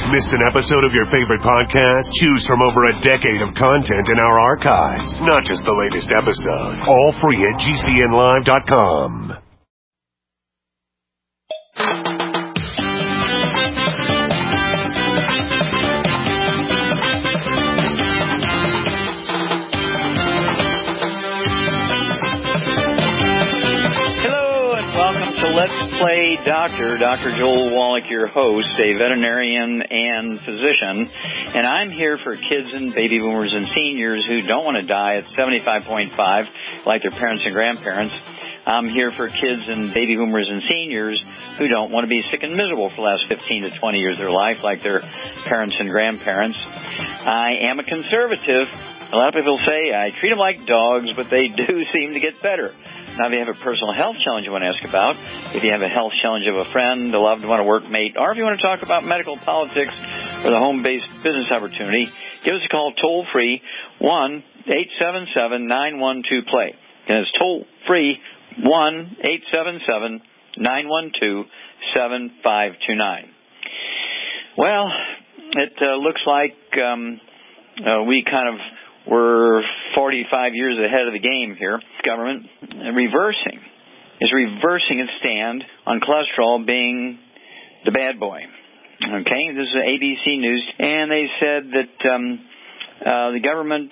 Missed an episode of your favorite podcast? Choose from over a decade of content in our archives, not just the latest episode. All free at GCNlive.com. Let's Play Doctor. Dr. Joel Wallach, your host, a veterinarian and physician. And I'm here for kids and baby boomers and seniors who don't want to die at 75.5 like their parents and grandparents. I'm here for kids and baby boomers and seniors who don't want to be sick and miserable for the last 15 to 20 years of their life like their parents and grandparents. I am a conservative. A lot of people say I treat them like dogs, but they do seem to get better. Now, if you have a personal health challenge you want to ask about, if you have a health challenge of a friend, a loved one, a workmate, or if you want to talk about medical politics or the home-based business opportunity, give us a call toll-free, 1-877-912-PLAY. And it's toll-free, 1-877-912-7529. Well, it looks like we kind of we're 45 years ahead of the game here. Government is reversing its stand on cholesterol being the bad boy. Okay, this is ABC News, and they said that the government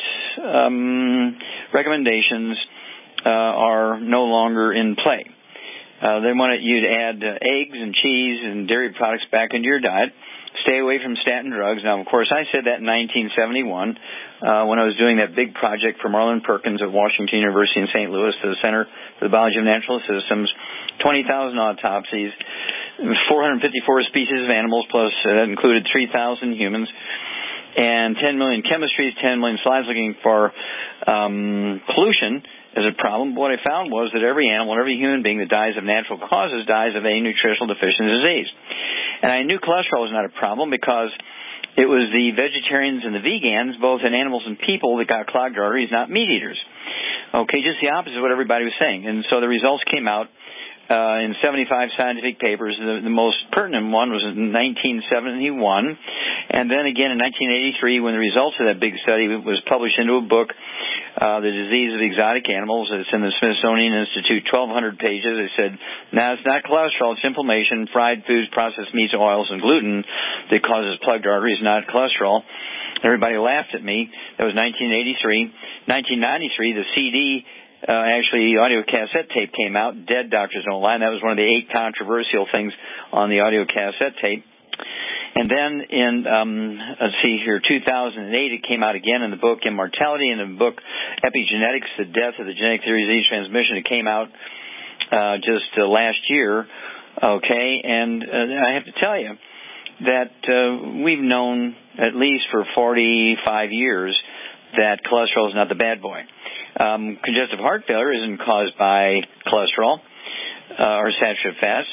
recommendations are no longer in play. They wanted you to add eggs and cheese and dairy products back into your diet. Stay away from statin drugs. Now, of course, I said that in 1971 when I was doing that big project for Marlon Perkins at Washington University in St. Louis to the Center for the Biology of Natural Systems, 20,000 autopsies, 454 species of animals, plus that included 3,000 humans, and 10 million chemistries, 10 million slides looking for pollution as a problem. What I found was that every animal, every human being that dies of natural causes dies of a nutritional deficiency disease. And I knew cholesterol was not a problem because it was the vegetarians and the vegans, both in animals and people, that got clogged arteries, not meat eaters. Okay, just the opposite of what everybody was saying. And so the results came out in 75 scientific papers. The most pertinent one was in 1971, and then again in 1983 when the results of that big study was published into a book, The Disease of Exotic Animals. It's in the Smithsonian Institute, 1,200 pages. They said, now it's not cholesterol, it's inflammation, fried foods, processed meats, oils, and gluten that causes plugged arteries, not cholesterol. Everybody laughed at me. That was 1983. 1993, the CD actually, audio cassette tape came out, Dead Doctors Don't Lie, and that was one of the 8 controversial things on the audio cassette tape. And then in, 2008, it came out again in the book Immortality, and in the book Epigenetics, The Death of the Genetic Theory of Disease Transmission. It came out just last year, okay, and I have to tell you that we've known at least for 45 years that cholesterol is not the bad boy. Congestive heart failure isn't caused by cholesterol or saturated fats.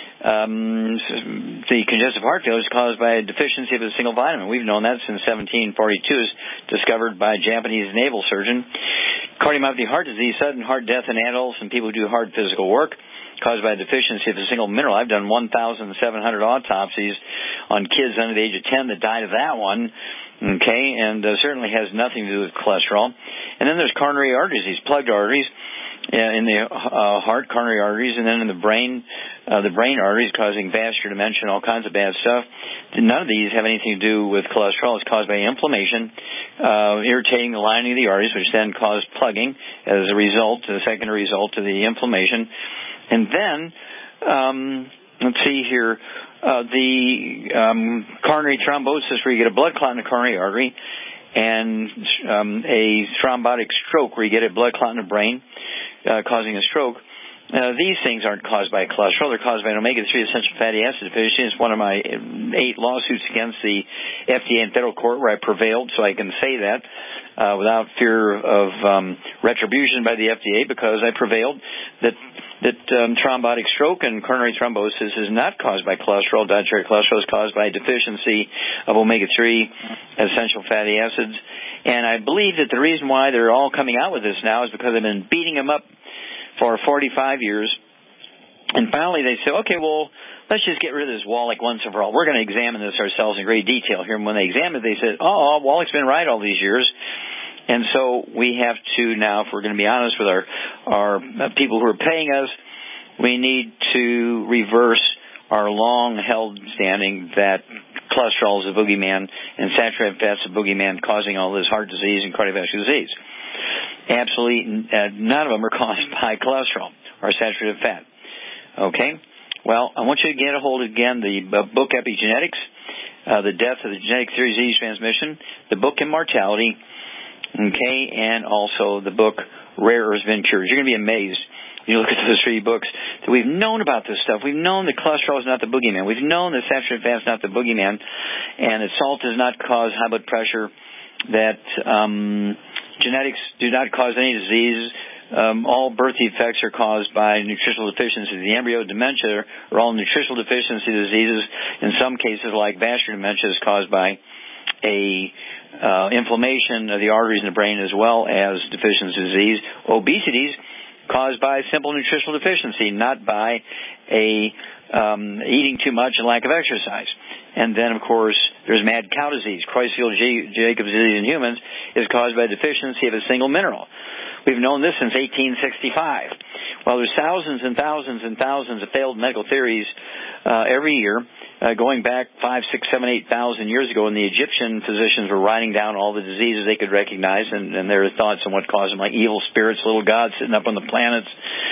The congestive heart failure is caused by a deficiency of a single vitamin. We've known that since 1742. Is discovered by a Japanese naval surgeon. Cardiomyopathy heart disease, sudden heart death in adults and people who do hard physical work, caused by a deficiency of a single mineral. I've done 1,700 autopsies on kids under the age of 10 that died of that one. Okay, and certainly has nothing to do with cholesterol. And then there's coronary artery disease, plugged arteries in the heart, coronary arteries, and then in the brain arteries causing vascular dementia and all kinds of bad stuff. None of these have anything to do with cholesterol. It's caused by inflammation, irritating the lining of the arteries, which then cause plugging as a result, a secondary result of the inflammation. And then, let's see here, the coronary thrombosis, where you get a blood clot in the coronary artery, and a thrombotic stroke, where you get a blood clot in the brain, causing a stroke. These things aren't caused by cholesterol. They're caused by an omega-3 essential fatty acid deficiency. It's one of my 8 lawsuits against the FDA in federal court where I prevailed, so I can say that without fear of retribution by the FDA, because I prevailed that thrombotic stroke and coronary thrombosis is not caused by cholesterol. Dietary cholesterol is caused by a deficiency of omega-3 essential fatty acids. And I believe that the reason why they're all coming out with this now is because I've been beating them up for 45 years. And finally they say, okay, well, let's just get rid of this Wallach once and for all. We're going to examine this ourselves in great detail here. And when they examined it, they said, Wallach's been right all these years. And so we have to now, if we're going to be honest with our people who are paying us, we need to reverse our long-held standing that cholesterol is a boogeyman and saturated fat's a boogeyman causing all this heart disease and cardiovascular disease. Absolutely none of them are caused by cholesterol or saturated fat. Okay? Well, I want you to get a hold of, again, the book Epigenetics, The Death of the Genetic Theory of Disease Transmission, the book Immortality, okay, and also the book Rare Earths Ventures. You're going to be amazed when you look at those three books that we've known about this stuff. We've known that cholesterol is not the boogeyman. We've known that saturated fat is not the boogeyman, and that salt does not cause high blood pressure, that genetics do not cause any disease. All birth defects are caused by nutritional deficiencies. The embryo dementia are all nutritional deficiency diseases. In some cases, like vascular dementia, is caused by inflammation of the arteries in the brain as well as deficiency disease. Obesity is caused by simple nutritional deficiency, not by eating too much and lack of exercise. And then, of course, there's mad cow disease. Creutzfeldt-Jacobs disease in humans is caused by deficiency of a single mineral. We've known this since 1865. Well, there's thousands and thousands and thousands of failed medical theories every year, going back 5, 6, 7, 8,000 years ago, when the Egyptian physicians were writing down all the diseases they could recognize and their thoughts on what caused them, like evil spirits, little gods sitting up on the planets,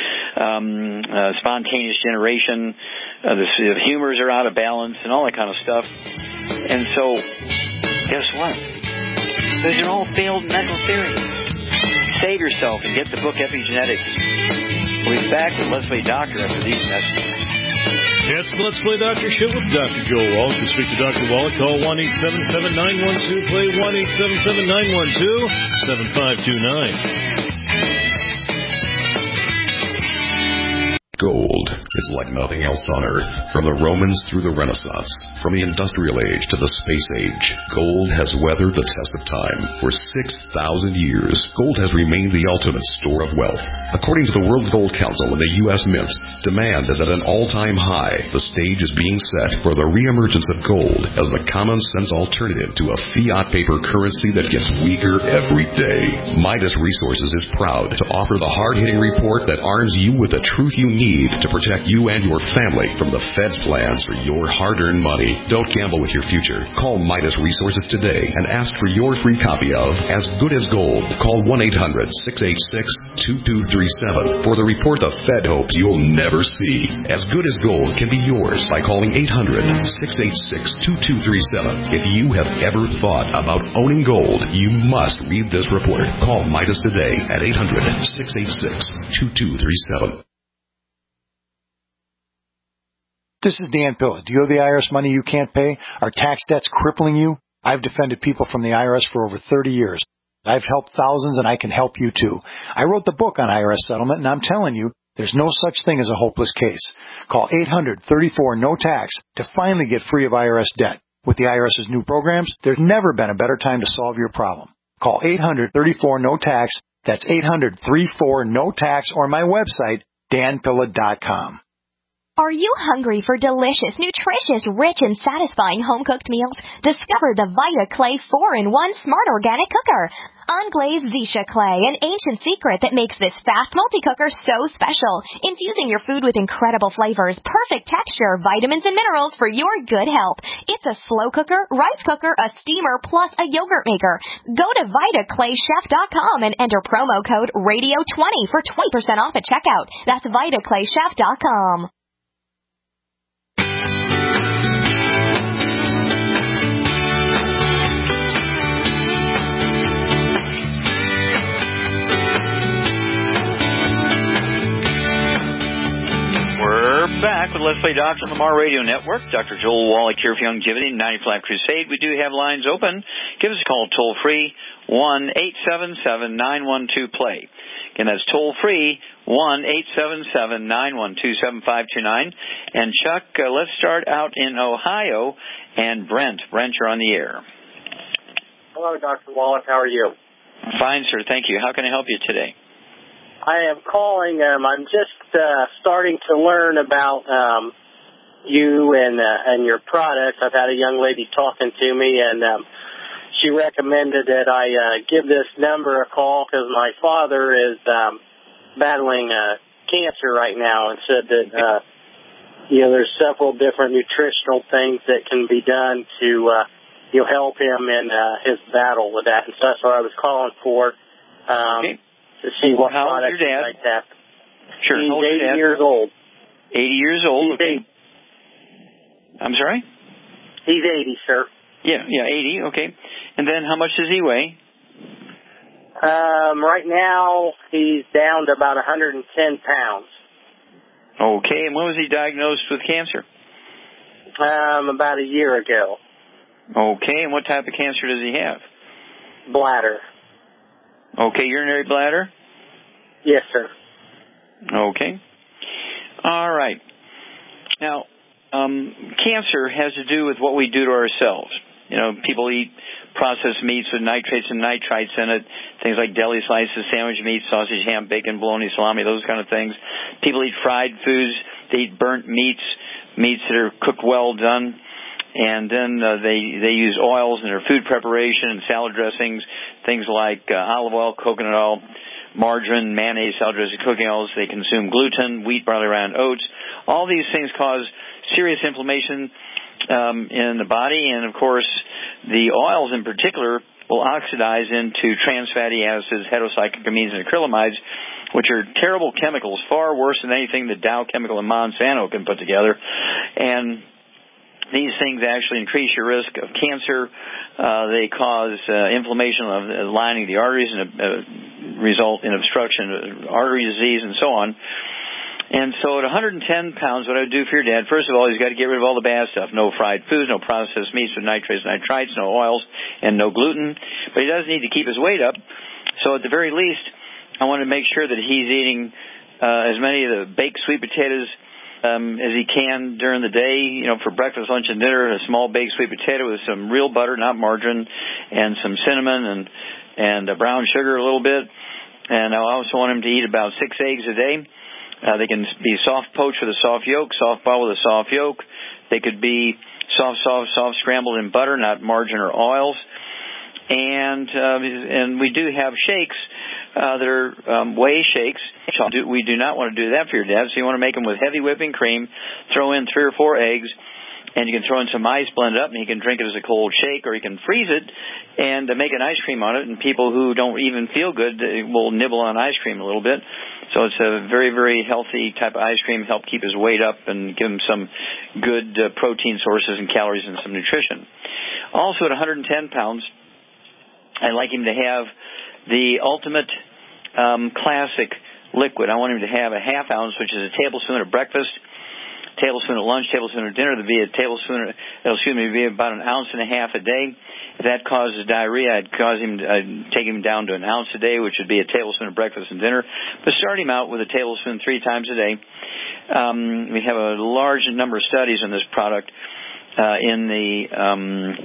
spontaneous generation, the humors are out of balance, and all that kind of stuff. And so, guess what? Those are all failed medical theories. Save yourself and get the book Epigenetics. We'll be back with Let's Play Doctor after these messages. It's the Let's Play Doctor Show with Dr. Joel Wallach. To speak to Dr. Wallach, call 1-877-912-PLAY, 1-877-912-7529. Gold is like nothing else on Earth. From the Romans through the Renaissance, from the Industrial Age to the Space Age, gold has weathered the test of time. For 6,000 years, gold has remained the ultimate store of wealth. According to the World Gold Council and the U.S. Mint, demand is at an all-time high. The stage is being set for the reemergence of gold as the common-sense alternative to a fiat paper currency that gets weaker every day. Midas Resources is proud to offer the hard-hitting report that arms you with the truth you need to protect you and your family from the Fed's plans for your hard-earned money. Don't gamble with your future. Call Midas Resources today and ask for your free copy of As Good as Gold. Call 1-800-686-2237 for the report the Fed hopes you'll never see. As Good as Gold can be yours by calling 800-686-2237. If you have ever thought about owning gold, you must read this report. Call Midas today at 800-686-2237. This is Dan Pilla. Do you owe the IRS money you can't pay? Are tax debts crippling you? I've defended people from the IRS for over 30 years. I've helped thousands, and I can help you too. I wrote the book on IRS settlement, and I'm telling you, there's no such thing as a hopeless case. Call 800-34-NO-TAX to finally get free of IRS debt. With the IRS's new programs, there's never been a better time to solve your problem. Call 800-34-NO-TAX. That's 800-34-NO-TAX, or my website, danpilla.com. Are you hungry for delicious, nutritious, rich, and satisfying home-cooked meals? Discover the Vita Clay 4-in-1 Smart Organic Cooker. Unglazed Zisha Clay, an ancient secret that makes this fast multi-cooker so special. Infusing your food with incredible flavors, perfect texture, vitamins, and minerals for your good health. It's a slow cooker, rice cooker, a steamer, plus a yogurt maker. Go to VitaClayChef.com and enter promo code RADIO20 for 20% off at checkout. That's VitaClayChef.com. We're back with Let's Play Doctor on the Mar Radio Network. Dr. Joel Wallach here for Longevity, 95 Crusade. We do have lines open. Give us a call toll-free, 1-877-912-PLAY. Again, that's toll-free, 1-877-912-7529. And Chuck, let's start out in Ohio. And Brent, you're on the air. Hello, Dr. Wallach. How are you? Fine, sir. Thank you. How can I help you today? I am calling. I'm just starting to learn about you and your products. I've had a young lady talking to me, and she recommended that I give this number a call because my father is battling cancer right now, and said that there's several different nutritional things that can be done to help him in his battle with that. And so that's what I was calling for to see what products you might have. Sure. He's 80 years old. 80 years old. Okay. I'm sorry? He's 80, sir. Yeah, 80. Okay. And then how much does he weigh? Right now he's down to about 110 pounds. Okay. And when was he diagnosed with cancer? About a year ago. Okay. And what type of cancer does he have? Bladder. Okay. Urinary bladder? Yes, sir. Okay. All right. Now, cancer has to do with what we do to ourselves. People eat processed meats with nitrates and nitrites in it, things like deli slices, sandwich meat, sausage, ham, bacon, bologna, salami, those kind of things. People eat fried foods. They eat burnt meats that are cooked well done. And then they use oils in their food preparation and salad dressings, things like olive oil, coconut oil, margarine, mayonnaise, salad dressing, cooking oils. They consume gluten, wheat, barley, rye, and oats. All these things cause serious inflammation in the body, and of course the oils in particular will oxidize into trans fatty acids, heterocyclamines, and acrylamides, which are terrible chemicals, far worse than anything the Dow Chemical and Monsanto can put together. And these things actually increase your risk of cancer. They cause inflammation of the lining of the arteries and result in obstruction of artery disease and so on. And so at 110 pounds, what I would do for your dad, first of all, he's got to get rid of all the bad stuff. No fried foods, no processed meats with nitrates, nitrites, no oils, and no gluten. But he does need to keep his weight up. So at the very least, I want to make sure that he's eating as many of the baked sweet potatoes as he can during the day, for breakfast, lunch, and dinner. A small baked sweet potato with some real butter, not margarine, and some cinnamon and brown sugar a little bit. And I also want him to eat about 6 eggs a day. They can be soft poached with a soft yolk, soft boiled with a soft yolk. They could be soft scrambled in butter, not margarine or oils. And we do have shakes that are whey shakes. We do not want to do that for your dad, so you want to make them with heavy whipping cream, throw in 3 or 4 eggs, and you can throw in some ice, blend it up, and he can drink it as a cold shake, or he can freeze it and make an ice cream on it. And people who don't even feel good will nibble on ice cream a little bit. So it's a very, very healthy type of ice cream, help keep his weight up and give him some good protein sources and calories and some nutrition. Also at 110 pounds, I'd like him to have the ultimate classic liquid. I want him to have a ½ ounce, which is a tablespoon at breakfast, tablespoon at lunch, tablespoon at dinner. It'll be about 1.5 ounces a day. If that causes diarrhea, I'd take him down to 1 ounce a day, which would be a tablespoon at breakfast and dinner. But start him out with a tablespoon 3 times a day. We have a large number of studies on this product in the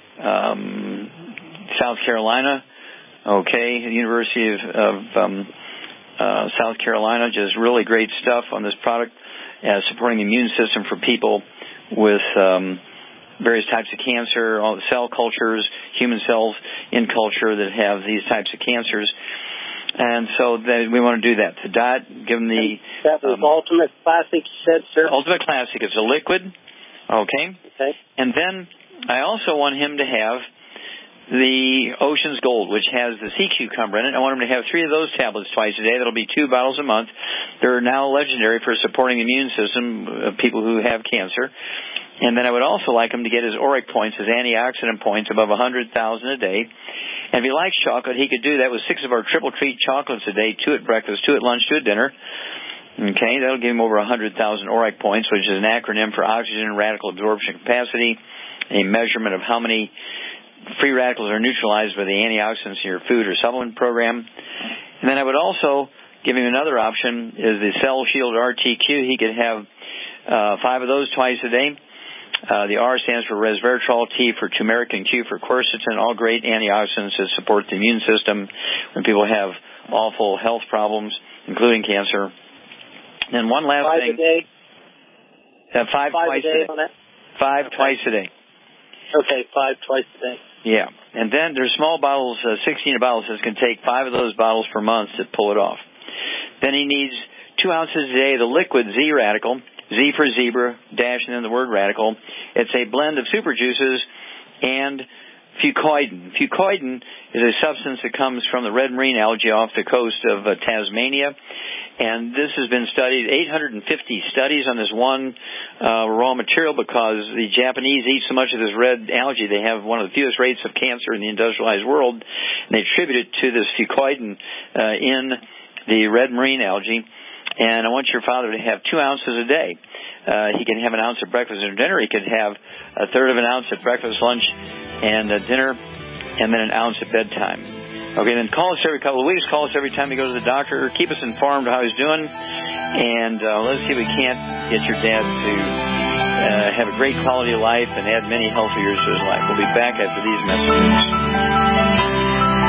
South Carolina. Okay, the University of South Carolina does really great stuff on this product, supporting the immune system for people with various types of cancer, all the cell cultures, human cells in culture that have these types of cancers. And so we want to do that. The diet, give them the... That was Ultimate Classic, you said, sir? Ultimate Classic. It's a liquid. Okay. And then I also want him to have the Ocean's Gold, which has the sea cucumber in it. I want him to have 3 of those tablets twice a day. That'll be 2 bottles a month. They're now legendary for supporting the immune system of people who have cancer. And then I would also like him to get his ORAC points, his antioxidant points, above 100,000 a day. And if he likes chocolate, he could do that with 6 of our triple treat chocolates a day, 2 at breakfast, 2 at lunch, 2 at dinner. Okay, that'll give him over 100,000 ORAC points, which is an acronym for oxygen radical absorption capacity, a measurement of how many free radicals are neutralized by the antioxidants in your food or supplement program. And then I would also give him another option, is the Cell Shield RTQ. He could have 5 of those twice a day. The R stands for resveratrol, T for turmeric, and Q for quercetin, all great antioxidants that support the immune system when people have awful health problems, including cancer. And one last thing. 5 a day? 5 twice a day. Twice a day. Okay, 5 twice a day. Yeah. And then there's small bottles, 16 bottles. This can take 5 of those bottles per month to pull it off. Then he needs 2 ounces a day of the liquid Z Radical, Z for zebra, dash and then the word radical. It's a blend of super juices and fucoidan. Fucoidan is a substance that comes from the red marine algae off the coast of Tasmania. And this has been studied, 850 studies on this one raw material, because the Japanese eat so much of this red algae. They have one of the fewest rates of cancer in the industrialized world, and they attribute it to this fucoidan in the red marine algae. And I want your father to have 2 ounces a day. He can have an ounce at breakfast and dinner. He could have a third of an ounce at breakfast, lunch, and dinner, and then an ounce at bedtime. Okay, then call us every couple of weeks. Call us every time he goes to the doctor. Keep us informed of how he's doing. And let's see if we can't get your dad to have a great quality of life and add many healthy years to his life. We'll be back after these messages.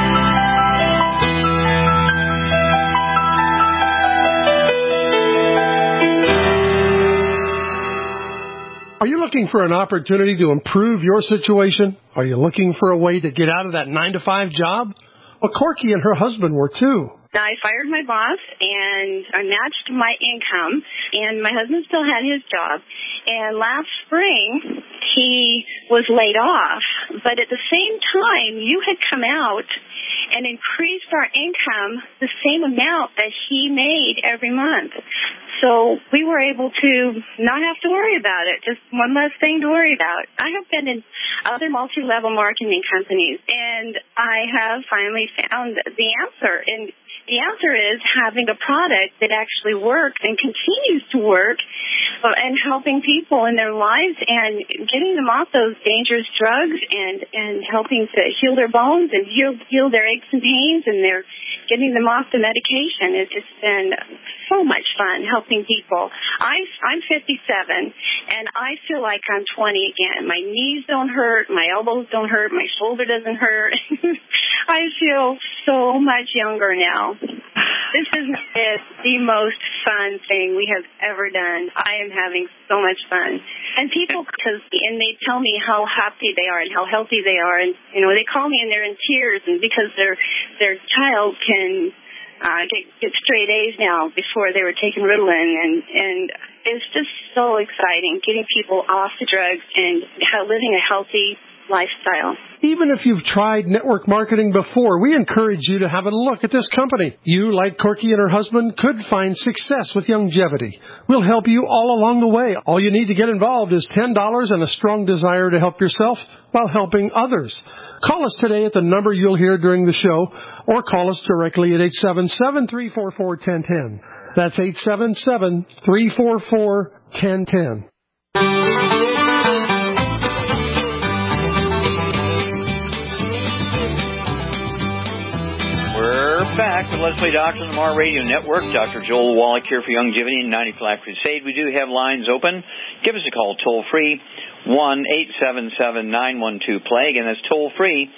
Are you looking for an opportunity to improve your situation? Are you looking for a way to get out of that 9-to-5 job? Well, Corky and her husband were too. I fired my boss, and I matched my income, and my husband still had his job. And last spring, he was laid off. But at the same time, you had come out and increased our income the same amount that he made every month. So we were able to not have to worry about it, just one less thing to worry about. I have been in other multi-level marketing companies, and I have finally found the answer. And the answer is having a product that actually works and continues to work and helping people in their lives and getting them off those dangerous drugs and helping to heal their bones and heal their aches and pains, and they're getting them off the medication. It's just been so much fun helping people. I'm 57, and I feel like I'm 20 again. My knees don't hurt, my elbows don't hurt, my shoulder doesn't hurt. I feel so much younger now. This is the most fun thing we have ever done. I am having so much fun. And people, and they tell me how happy they are and how healthy they are. And, you know, they call me and they're in tears, and because their child can get straight A's now. Before they were taking Ritalin, and it's just so exciting getting people off the drugs and living a healthy lifestyle. Even if you've tried network marketing before, we encourage you to have a look at this company. You, like Corky and her husband, could find success with longevity. We'll help you all along the way. All you need to get involved is $10 and a strong desire to help yourself while helping others. Call us today at the number you'll hear during the show, or call us directly at 877-344-1010. That's 877-344-1010. Back with Let's Play Doctor on the Mar Radio Network. Dr. Joel Wallach here for Longevity and 90 for Life Crusade. We do have lines open. Give us a call toll free, 1-877-912-PLAY. Again, that's toll free,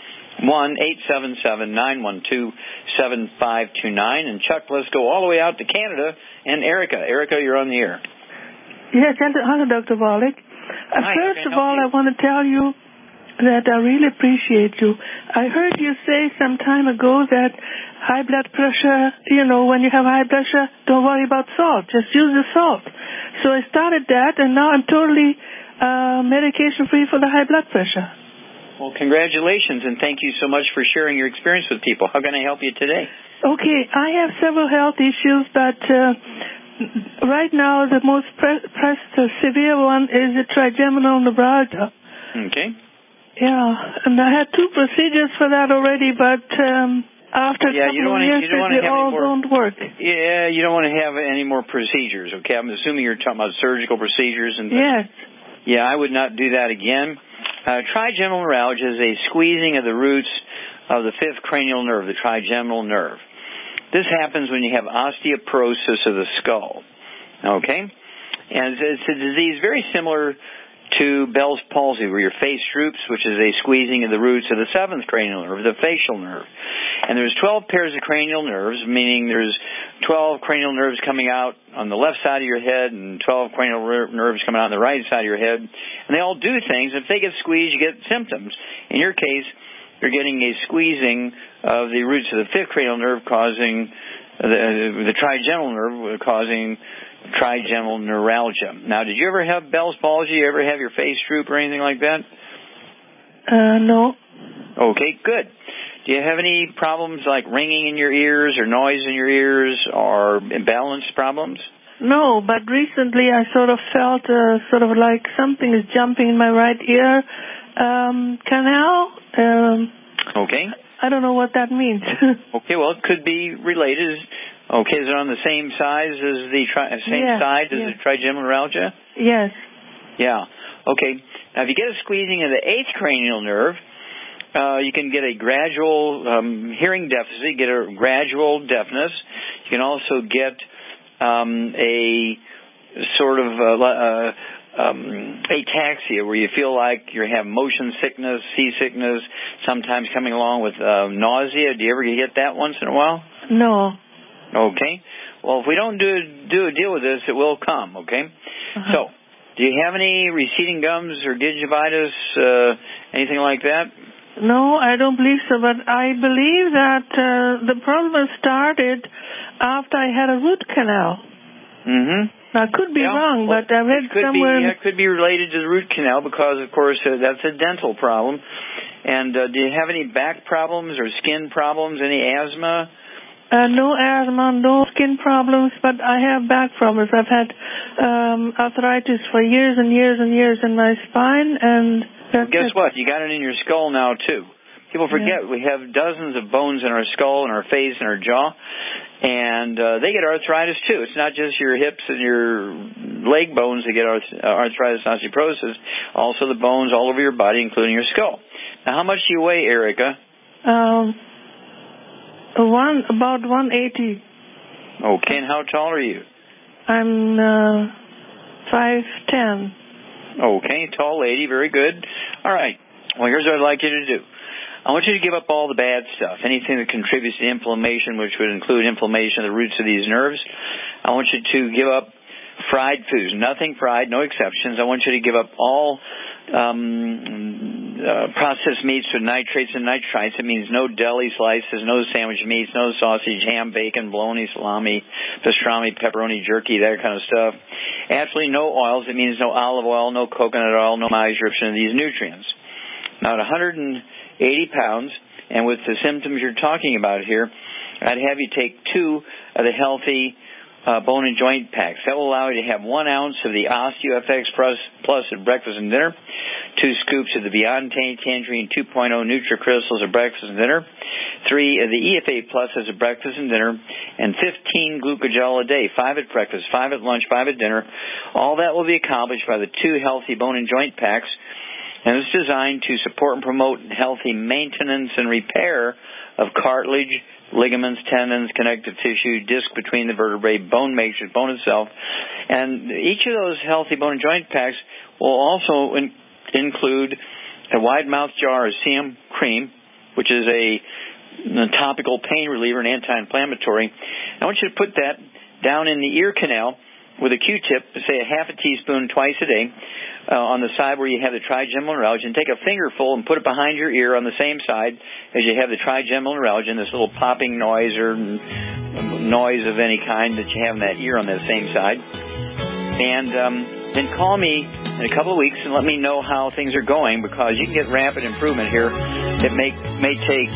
1-877-912-7529. And Chuck, let's go all the way out to Canada and Erica. Erica, you're on the air. Yes, hello, Dr. Wallach. First of all, I want to tell you that I really appreciate you. I heard you say some time ago that high blood pressure, when you have high blood pressure, don't worry about salt. Just use the salt. So I started that, and now I'm totally medication-free for the high blood pressure. Well, congratulations, and thank you so much for sharing your experience with people. How can I help you today? Okay, I have several health issues, but right now the most severe one is the trigeminal neuralgia. Okay. Yeah, and I had 2 procedures for that already, but after a couple of years, they all don't work. Yeah, you don't want to have any more procedures, okay? I'm assuming you're talking about surgical procedures and things. Yes. Yeah, I would not do that again. Trigeminal neuralgia is a squeezing of the roots of the 5th cranial nerve, the trigeminal nerve. This happens when you have osteoporosis of the skull, okay? And it's a disease very similar to Bell's palsy, where your face droops, which is a squeezing of the roots of the 7th cranial nerve, the facial nerve. And there's 12 pairs of cranial nerves, meaning there's 12 cranial nerves coming out on the left side of your head and 12 cranial nerves coming out on the right side of your head. And they all do things. If they get squeezed, you get symptoms. In your case, you're getting a squeezing of the roots of the fifth cranial nerve causing the trigeminal nerve causing trigeminal neuralgia. Now, did you ever have Bell's palsy? You ever have your face droop or anything like that? No. Okay, good. Do you have any problems like ringing in your ears or noise in your ears or imbalance problems? No, but recently I sort of felt sort of like something is jumping in my right ear canal. Okay. I don't know what that means. Okay, well, it could be related. Okay, is it on the same size as the side as the trigeminal neuralgia? Yes. Yeah. Okay. Now, if you get a squeezing of the eighth cranial nerve, you can get a gradual hearing deficit, get a gradual deafness. You can also get a sort of ataxia, where you feel like you have motion sickness, seasickness, sometimes coming along with nausea. Do you ever get that once in a while? No. Okay. Well, if we don't do a deal with this, it will come, okay? Uh-huh. So, do you have any receding gums or gingivitis, anything like that? No, I don't believe so, but I believe that the problem started after I had a root canal. Mm-hmm. Now, I could be wrong, but I read somewhere... It could be related to the root canal because, of course, that's a dental problem. And do you have any back problems or skin problems, any asthma? No asthma, no skin problems, but I have back problems. I've had arthritis for years and years and years in my spine, and guess what? You got it in your skull now, too. People forget we have dozens of bones in our skull and our face and our jaw, and they get arthritis, too. It's not just your hips and your leg bones that get arthritis and osteoporosis, also the bones all over your body, including your skull. Now, how much do you weigh, Erica? About 180. Okay, and how tall are you? I'm 5'10". Okay, tall lady, very good. All right, well, here's what I'd like you to do. I want you to give up all the bad stuff, anything that contributes to inflammation, which would include inflammation of the roots of these nerves. I want you to give up fried foods, nothing fried, no exceptions. I want you to give up all processed meats with nitrates and nitrites. It means no deli slices, no sandwich meats, no sausage, ham, bacon, bologna, salami, pastrami, pepperoni, jerky, that kind of stuff. Absolutely no oils. It means no olive oil, no coconut oil, no myosin of these nutrients. Now, at 180 pounds, and with the symptoms you're talking about here, I'd have you take 2 of the healthy bone and joint packs. That will allow you to have 1 ounce of the OsteoFX Plus at breakfast and dinner, 2 scoops of the Beyond Tangerine 2.0 NutriCrystals at breakfast and dinner, 3 of the EFA Plus as a breakfast and dinner, and 15 glucogel a day, 5 at breakfast, 5 at lunch, 5 at dinner. All that will be accomplished by the 2 healthy bone and joint packs, and it's designed to support and promote healthy maintenance and repair of cartilage, ligaments, tendons, connective tissue, disc between the vertebrae, bone matrix, bone itself. And each of those healthy bone and joint packs will also include a wide-mouth jar of CM cream, which is a topical pain reliever and anti-inflammatory. I want you to put that down in the ear canal with a Q-tip, say a half a teaspoon twice a day, on the side where you have the trigeminal neuralgia, and take a fingerful and put it behind your ear on the same side as you have the trigeminal neuralgia, and this little popping noise or noise of any kind that you have in that ear on that same side. And then call me in a couple of weeks and let me know how things are going, because you can get rapid improvement here. It may take...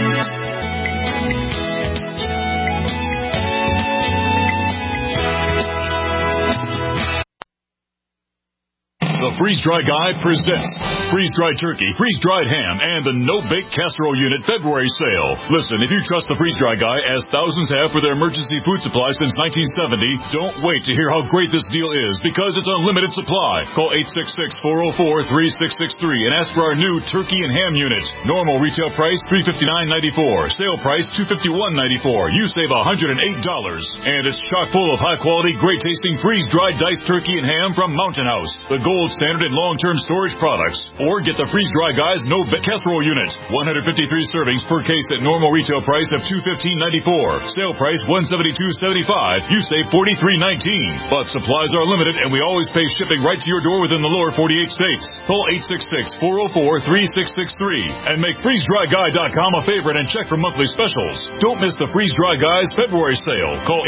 The Freeze-Dry Guy presents freeze-dried turkey, freeze-dried ham, and the no-bake casserole unit February sale. Listen, if you trust the Freeze-Dry Guy, as thousands have for their emergency food supply since 1970, don't wait to hear how great this deal is, because it's unlimited supply. Call 866-404-3663 and ask for our new turkey and ham unit. Normal retail price $359.94. Sale price $251.94. You save $108. And it's chock full of high-quality, great-tasting freeze-dried diced turkey and ham from Mountain House, the gold standard standard and long-term storage products. Or get the Freeze-Dry Guy's no-bake casserole unit. 153 servings per case at normal retail price of $215.94. Sale price $172.75. You save $43.19. But supplies are limited, and we always pay shipping right to your door within the lower 48 states. Call 866-404-3663 and make FreezeDryGuy.com a favorite and check for monthly specials. Don't miss the Freeze-Dry Guy's February sale. Call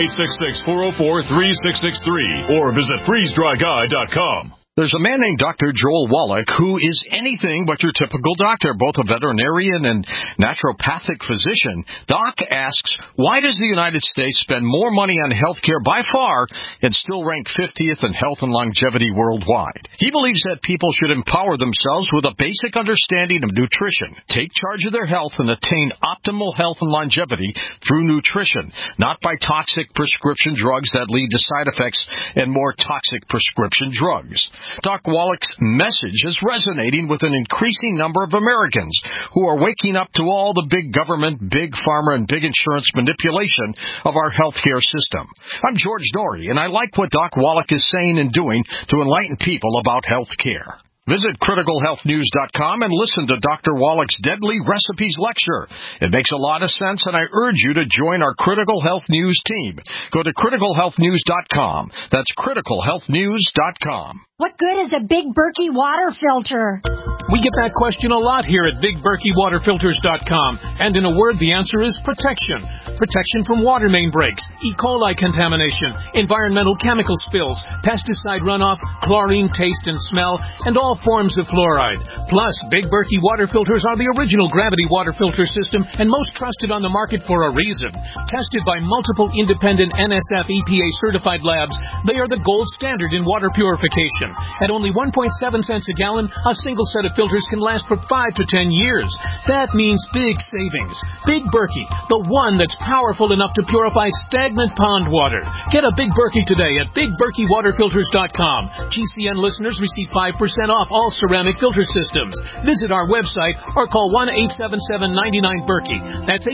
866-404-3663 or visit FreezeDryGuy.com. There's a man named Dr. Joel Wallach who is anything but your typical doctor, both a veterinarian and naturopathic physician. Doc asks, why does the United States spend more money on health care by far and still rank 50th in health and longevity worldwide? He believes that people should empower themselves with a basic understanding of nutrition, take charge of their health, and attain optimal health and longevity through nutrition, not by toxic prescription drugs that lead to side effects and more toxic prescription drugs. Doc Wallach's message is resonating with an increasing number of Americans who are waking up to all the big government, big pharma, and big insurance manipulation of our healthcare system. I'm George Norrie, and I like what Doc Wallach is saying and doing to enlighten people about health care. Visit CriticalHealthNews.com and listen to Dr. Wallach's Deadly Recipes lecture. It makes a lot of sense, and I urge you to join our Critical Health News team. Go to CriticalHealthNews.com. That's CriticalHealthNews.com. What good is a Big Berkey water filter? We get that question a lot here at BigBerkeyWaterFilters.com. And in a word, the answer is protection. Protection from water main breaks, E. coli contamination, environmental chemical spills, pesticide runoff, chlorine taste and smell, and all forms of fluoride. Plus, Big Berkey water filters are the original gravity water filter system and most trusted on the market for a reason. Tested by multiple independent NSF EPA certified labs, they are the gold standard in water purification. At only 1.7 cents a gallon, a single set of filters can last for 5 to 10 years. That means big savings. Big Berkey, the one that's powerful enough to purify stagnant pond water. Get a Big Berkey today at BigBerkeyWaterFilters.com. GCN listeners receive 5% off all ceramic filter systems. Visit our website or call 1-877-99-BERKEY. That's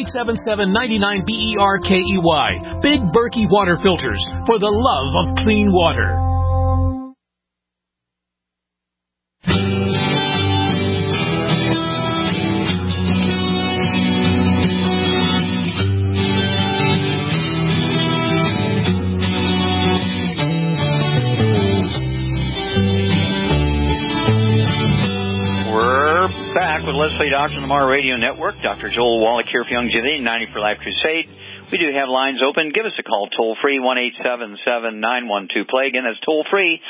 877-99-BERKEY. Big Berkey Water Filters, for the love of clean water. Back with Leslie Doctor on the Mar Radio Network. Dr. Joel Wallach here for Youngevity, 90 for Life Crusade. We do have lines open. Give us a call toll-free, 1-877-912-PLAY. Again, that's toll-free,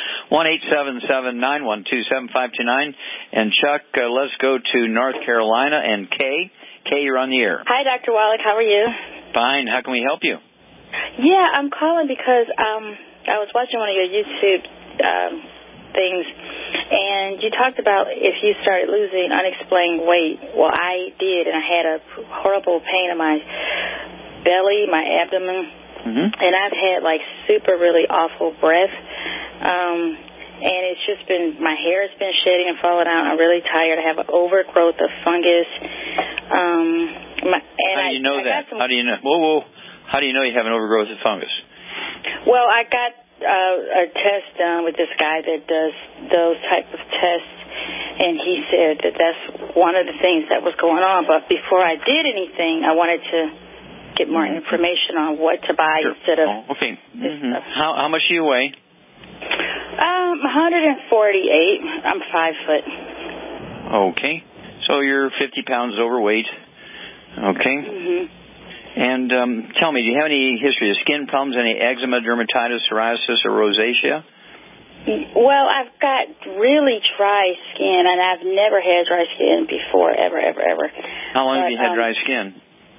1-877-912-7529. And Chuck, let's go to North Carolina and Kay. Kay, you're on the air. Hi, Dr. Wallach. How are you? Fine. How can we help you? Yeah, I'm calling because I was watching one of your YouTube things, and you talked about if you started losing unexplained weight. Well, I did, and I had a horrible pain in my belly, my abdomen, and I've had like super really awful breath, and it's just been, my hair has been shedding and falling out. I'm really tired. I have an overgrowth of fungus. How do you know that? How do you know? Whoa. How do you know you have an overgrowth of fungus? Well, I got a test done with this guy that does those type of tests, and he said that that's one of the things that was going on. But before I did anything, I wanted to get more information on what to buy instead of okay. How much do you weigh? 148. I'm 5 foot. Okay. So you're 50 pounds overweight. Okay. And tell me, do you have any history of skin problems, any eczema, dermatitis, psoriasis, or rosacea? Well, I've got really dry skin, and I've never had dry skin before, ever. How long have you had dry skin?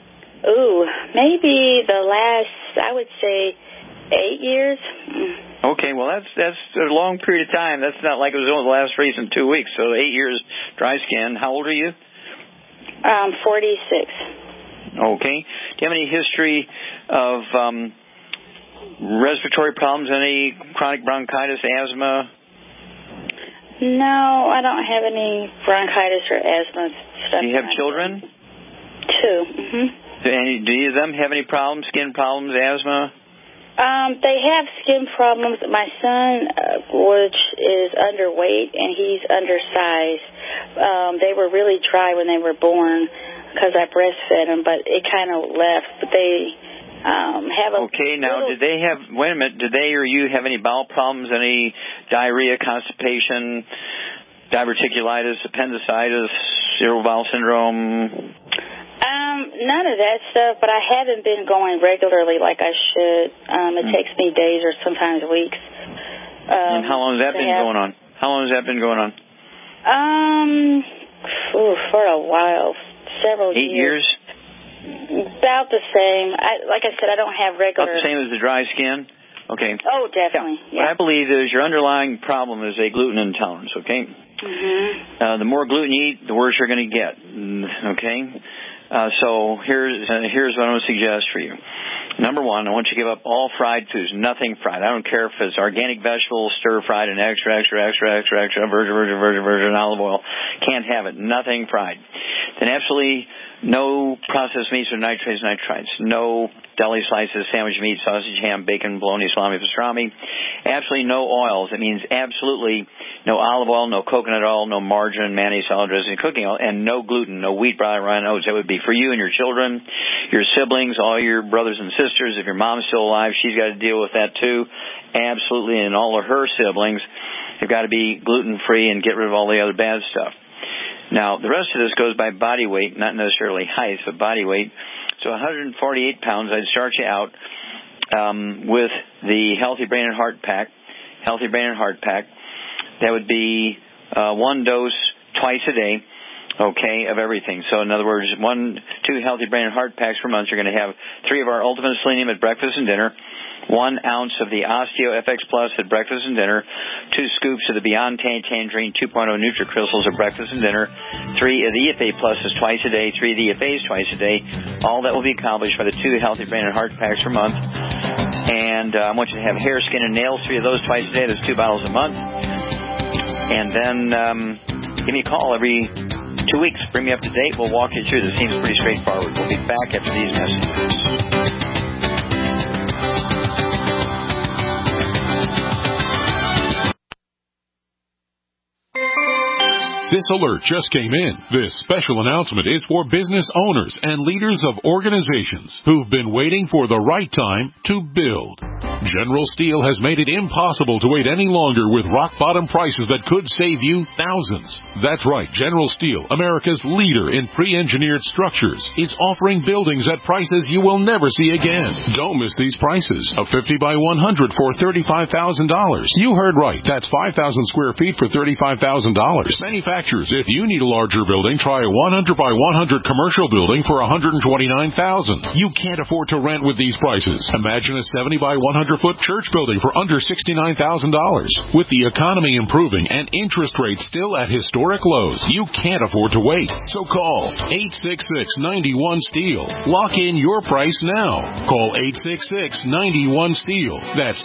Maybe the last, I would say, 8 years. Okay, well, that's a long period of time. That's not like it was only the last recent 2 weeks. So 8 years dry skin. How old are you? 46. Okay. Do you have any history of respiratory problems, any chronic bronchitis, asthma? No, I don't have any bronchitis or asthma stuff. Do you have children? 2. Do any of them have any problems, skin problems, asthma? They have skin problems. My son, which is underweight, and he's undersized. They were really dry when they were born because I breastfed them, but it kind of left. But they have a... Okay, now, did they have... Wait a minute. Did they or you have any bowel problems, any diarrhea, constipation, diverticulitis, appendicitis, irritable bowel syndrome? None of that stuff, but I haven't been going regularly like I should. It takes me days or sometimes weeks. And how long has that been going on? How long has that been going on? For a while, several 8 years. About the same. Like I said, I don't have regular... About the same as the dry skin? Okay. Oh, definitely. Yeah. What I believe is your underlying problem is a gluten intolerance, okay? Mm-hmm. The more gluten you eat, the worse you're going to get, okay? So here's what I'm going to suggest for you. Number one, I want you to give up all fried foods, nothing fried. I don't care if it's organic vegetables, stir-fried, and extra, virgin olive oil. Can't have it. Nothing fried. Then absolutely no processed meats or nitrates. No deli slices, sandwich meat, sausage, ham, bacon, bologna, salami, pastrami. Absolutely no oils. It means absolutely no olive oil, no coconut oil, no margarine, mayonnaise, salad dressing, cooking oil, and no gluten, no wheat, rye, rye, oats. That would be for you and your children, your siblings, all your brothers and sisters. If your mom's still alive, she's got to deal with that too. Absolutely, and all of her siblings have got to be gluten-free and get rid of all the other bad stuff. Now, the rest of this goes by body weight, not necessarily height, but body weight. So 148 pounds, I'd start you out with the Healthy Brain and Heart Pack. Healthy Brain and Heart Pack. That would be one dose twice a day, okay, of everything. So in other words, 2 Healthy Brain and Heart Packs per month. You're going to have 3 of our Ultimate Selenium at breakfast and dinner, 1 ounce of the Osteo FX Plus at breakfast and dinner, 2 scoops of the Beyond Tangerine 2.0 NutriCrystals at breakfast and dinner, 3 of the EFA Pluses twice a day, 3 of the EFAs twice a day. All that will be accomplished by the 2 Healthy Brain and Heart Packs per month. And I want you to have hair, skin, and nails, 3 of those twice a day. That's 2 bottles a month. And then give me a call every 2 weeks. Bring me up to date. We'll walk you through. This seems pretty straightforward. We'll be back after these messages. This alert just came in. This special announcement is for business owners and leaders of organizations who've been waiting for the right time to build. General Steel has made it impossible to wait any longer with rock-bottom prices that could save you thousands. That's right, General Steel, America's leader in pre-engineered structures, is offering buildings at prices you will never see again. Don't miss these prices. A 50 by 100 for $35,000. You heard right. That's 5,000 square feet for $35,000. Manufacturers, if you need a larger building, try a 100 by 100 commercial building for $129,000. You can't afford to rent with these prices. Imagine a 70 by 100-foot church building for under $69,000. With the economy improving and interest rates still at historic lows, you can't afford to wait. So call 866-91-STEEL. Lock in your price now. Call 866-91-STEEL. That's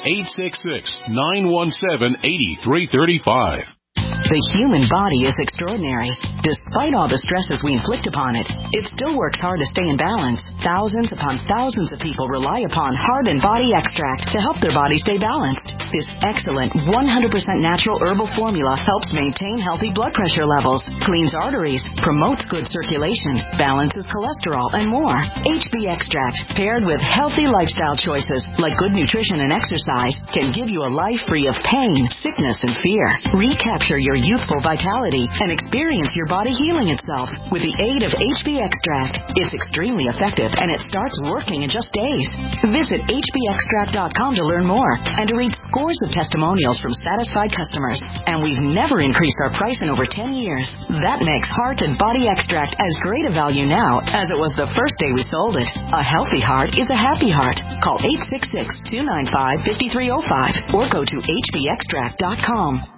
866-917-8335. The human body is extraordinary. Despite all the stresses we inflict upon it, it still works hard to stay in balance. Thousands upon thousands of people rely upon Heart and Body Extract to help their body stay balanced. This excellent 100% natural herbal formula helps maintain healthy blood pressure levels, cleans arteries, promotes good circulation, balances cholesterol, and more. HB Extract, paired with healthy lifestyle choices like good nutrition and exercise, can give you a life free of pain, sickness, and fear. Recapture your youthful vitality and experience your body healing itself with the aid of HB Extract. It's extremely effective and it starts working in just days. Visit hbextract.com to learn more and to read scores of testimonials from satisfied customers. And we've never increased our price in over 10 years. That makes Heart and Body Extract as great a value now as it was the first day we sold it. A healthy heart is a happy heart. Call 866-295-5305 or go to hbextract.com.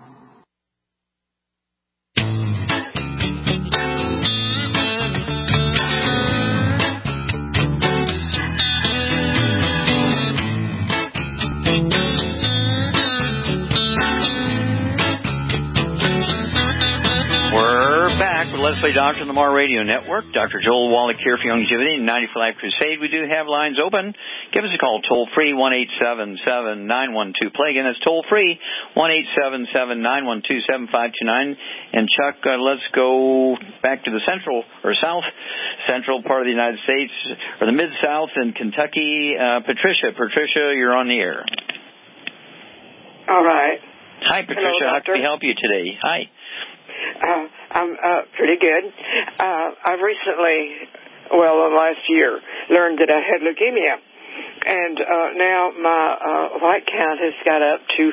Let's Play Doctor on the Mar Radio Network. Dr. Joel Wallach here for Longevity and 90 for Life Crusade. We do have lines open. Give us a call, toll-free, 1-877-912-PLAY. Again, that's toll-free, 1-877-912-7529. And Chuck, let's go back to the central or south central part of the United States, or the Mid-South in Kentucky. Patricia, you're on the air. All right. Hi, Patricia. Hello, how can we help you today? Hi. I'm pretty good. I've recently, in the last year, learned that I had leukemia. And now my white count has got up to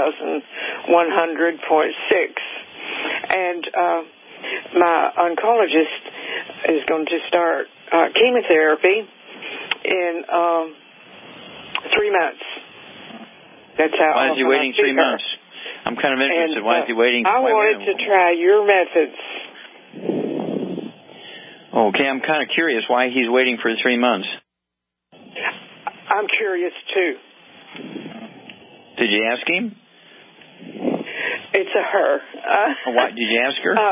4,100.6. And my oncologist is going to start chemotherapy in 3 months. That's how. Why is he waiting 3 months? I'm kind of interested. And, why is he waiting? I wanted to try your methods. Okay, I'm kind of curious why he's waiting for 3 months. I'm curious, too. Did you ask him? It's a her. Why, did you ask her?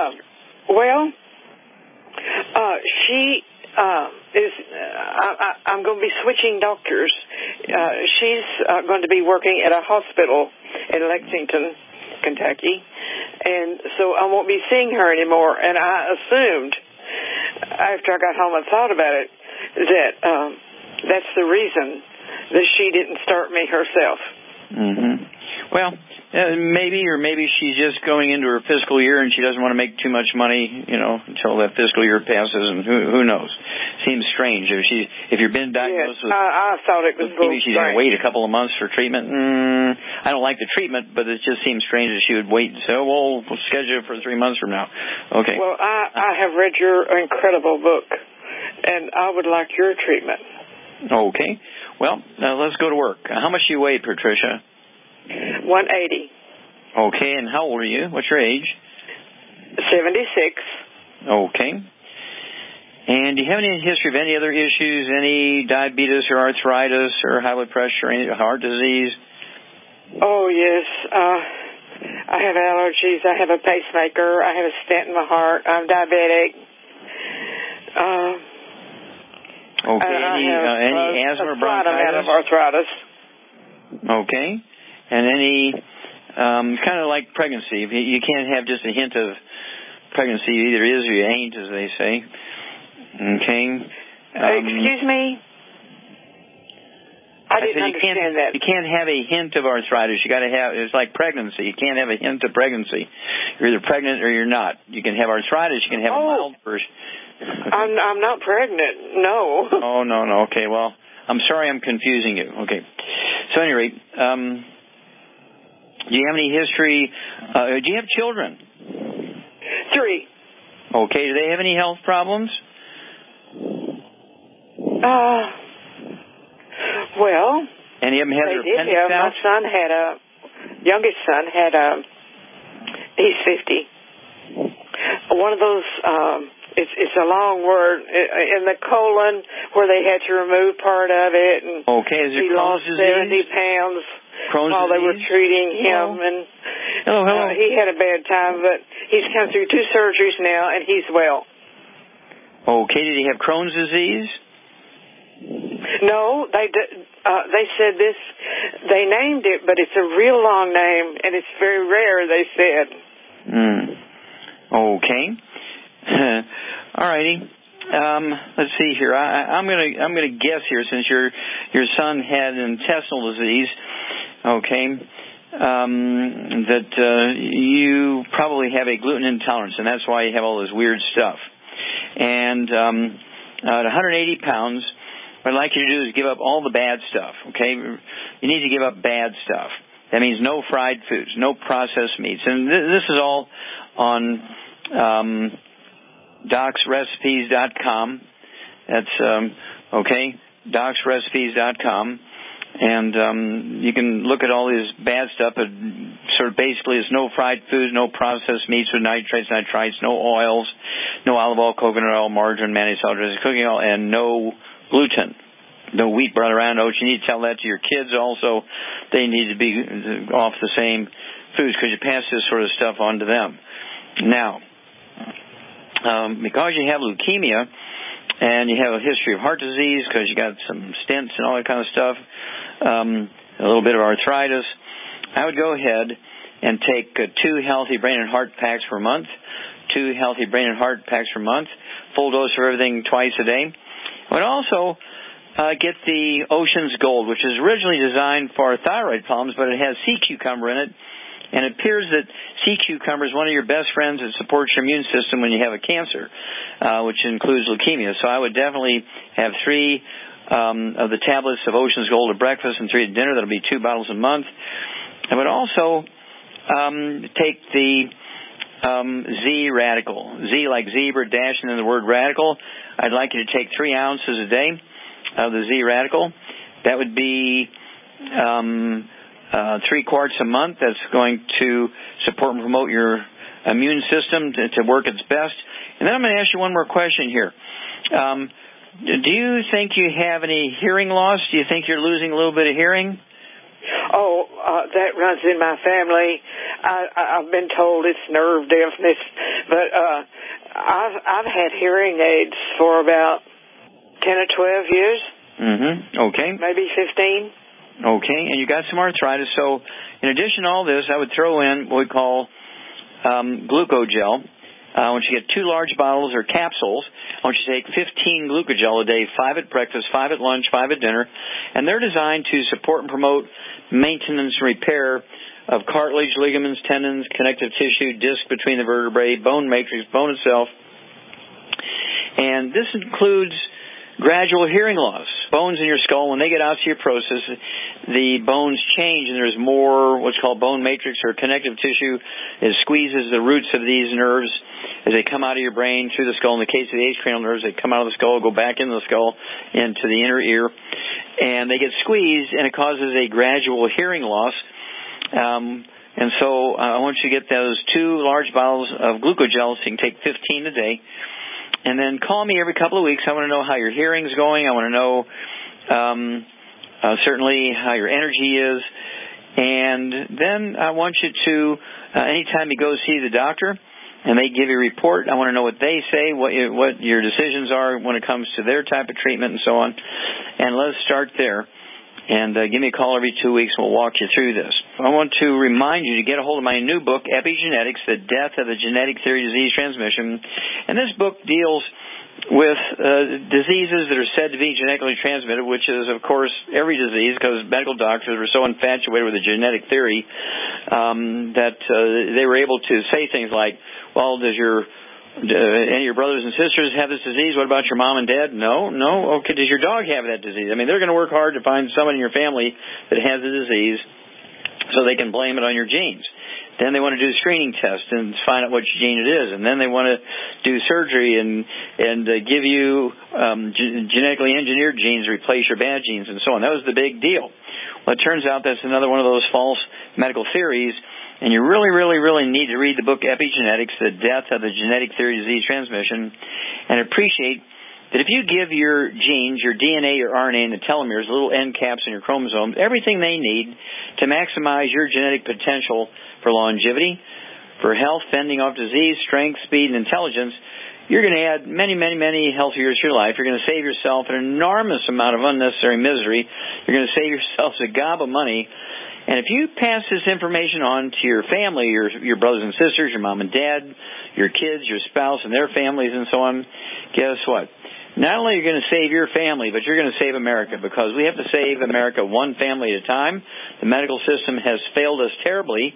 She is... I'm going to be switching doctors. She's going to be working at a hospital in Lexington, Kentucky, and so I won't be seeing her anymore. And I assumed, after I got home and thought about it, that that's the reason that she didn't start me herself. Mm-hmm. Well, maybe she's just going into her fiscal year and she doesn't want to make too much money, until that fiscal year passes, and who knows? Seems strange. If you've been diagnosed with, I thought it was maybe she's going to wait a couple of months for treatment. I don't like the treatment, but it just seems strange that she would wait and say, we'll schedule it for 3 months from now. Okay. Well, I have read your incredible book, and I would like your treatment. Okay. Well, let's go to work. How much do you weigh, Patricia? 180. Okay, and how old are you? What's your age? 76. Okay. And do you have any history of any other issues, any diabetes or arthritis or high blood pressure or any heart disease? Oh, yes. I have allergies. I have a pacemaker. I have a stent in my heart. I'm diabetic. Okay. Any asthma or bronchitis? I'm out of arthritis. Okay. And any, kind of like pregnancy. You can't have just a hint of pregnancy. You either is or you ain't, as they say. Okay. Excuse me? I didn't understand that. You can't have a hint of arthritis. You got to have, it's like pregnancy. You can't have a hint of pregnancy. You're either pregnant or you're not. You can have arthritis. You can have a mild version. Okay. I'm not pregnant. No. Oh, no. Okay, well, I'm sorry I'm confusing you. Okay. So, at any rate, do you have any history? Do you have children? 3. Okay. Do they have any health problems? Well, any of them have their appendix out? My son youngest son had he's 50. One of those, it's a long word, in the colon where they had to remove part of it. And okay, is it he Crohn's lost disease? 70 pounds Crohn's while disease? they were treating him. Hello. And Hello. he had a bad time, but he's come through 2 surgeries now, and he's well. Okay, did he have Crohn's disease? No, they said this. They named it, but it's a real long name, and it's very rare. They said. Okay. All righty. Let's see here. I'm gonna guess here, since your son had intestinal disease. Okay. That you probably have a gluten intolerance, and that's why you have all this weird stuff. And at 180 pounds. What I'd like you to do is give up all the bad stuff, okay? You need to give up bad stuff. That means no fried foods, no processed meats. And this is all on DocsRecipes.com. That's, okay, DocsRecipes.com. And you can look at all this bad stuff. It sort of basically is no fried foods, no processed meats with nitrates, nitrites, no oils, no olive oil, coconut oil, margarine, mayonnaise, cooking oil, and no gluten, no wheat, brown oats. You need to tell that to your kids also. They need to be off the same foods because you pass this sort of stuff on to them. Now, because you have leukemia and you have a history of heart disease because you got some stents and all that kind of stuff, a little bit of arthritis, I would go ahead and take 2 healthy brain and heart packs per month, 2 healthy brain and heart packs per month, full dose of everything twice a day. I would also get the Ocean's Gold, which is originally designed for thyroid problems, but it has sea cucumber in it. And it appears that sea cucumber is one of your best friends that supports your immune system when you have a cancer, which includes leukemia. So I would definitely have 3 of the tablets of Ocean's Gold at breakfast and 3 at dinner. That'll be 2 bottles a month. I would also take the Z Radical. Z like zebra, dash, and then the word radical. I'd like you to take 3 ounces a day of the Z Radical. That would be 3 quarts a month. That's going to support and promote your immune system to work its best. And then I'm going to ask you one more question here. Do you think you have any hearing loss? Do you think you're losing a little bit of hearing? Oh, that runs in my family. I've been told it's nerve deafness, but I've had hearing aids for about 10 or 12 years. Mm-hmm. Okay. Maybe 15. Okay, and you got some arthritis. So in addition to all this, I would throw in what we call glucogel. I want you to get 2 large bottles or capsules. I want you to take 15 glucogel a day, 5 at breakfast, 5 at lunch, 5 at dinner. And they're designed to support and promote maintenance and repair of cartilage, ligaments, tendons, connective tissue, disc between the vertebrae, bone matrix, bone itself. And this includes gradual hearing loss. Bones in your skull, when they get osteoporosis, the bones change and there's more what's called bone matrix or connective tissue. It squeezes the roots of these nerves as they come out of your brain through the skull. In the case of the acranial nerves, they come out of the skull, go back into the skull, into the inner ear, and they get squeezed and it causes a gradual hearing loss. And so I want you to get those 2 large bottles of glucogel so you can take 15 a day. And then call me every couple of weeks. I want to know how your hearing's going. I want to know certainly how your energy is. And then I want you to, anytime you go see the doctor and they give you a report, I want to know what they say, what your decisions are when it comes to their type of treatment and so on. And let's start there. And give me a call every 2 weeks and we'll walk you through this. I want to remind you to get a hold of my new book, Epigenetics, The Death of the Genetic Theory of Disease Transmission. And this book deals with diseases that are said to be genetically transmitted, which is, of course, every disease, because medical doctors were so infatuated with the genetic theory that they were able to say things like, well, does any of your brothers and sisters have this disease? What about your mom and dad? No. Okay, does your dog have that disease? I mean, they're going to work hard to find someone in your family that has the disease so they can blame it on your genes. Then they want to do screening tests and find out which gene it is. And then they want to do surgery and give you genetically engineered genes, replace your bad genes, and so on. That was the big deal. Well, it turns out that's another one of those false medical theories. And you really, really, really need to read the book Epigenetics, The Death of the Genetic Theory of Disease Transmission, and appreciate that if you give your genes, your DNA, your RNA, and the telomeres, little end caps in your chromosomes, everything they need to maximize your genetic potential for longevity, for health, fending off disease, strength, speed, and intelligence, you're going to add many, many, many healthy years to your life. You're going to save yourself an enormous amount of unnecessary misery. You're going to save yourself a gob of money. And if you pass this information on to your family, your brothers and sisters, your mom and dad, your kids, your spouse, and their families and so on, guess what? Not only are you going to save your family, but you're going to save America, because we have to save America one family at a time. The medical system has failed us terribly.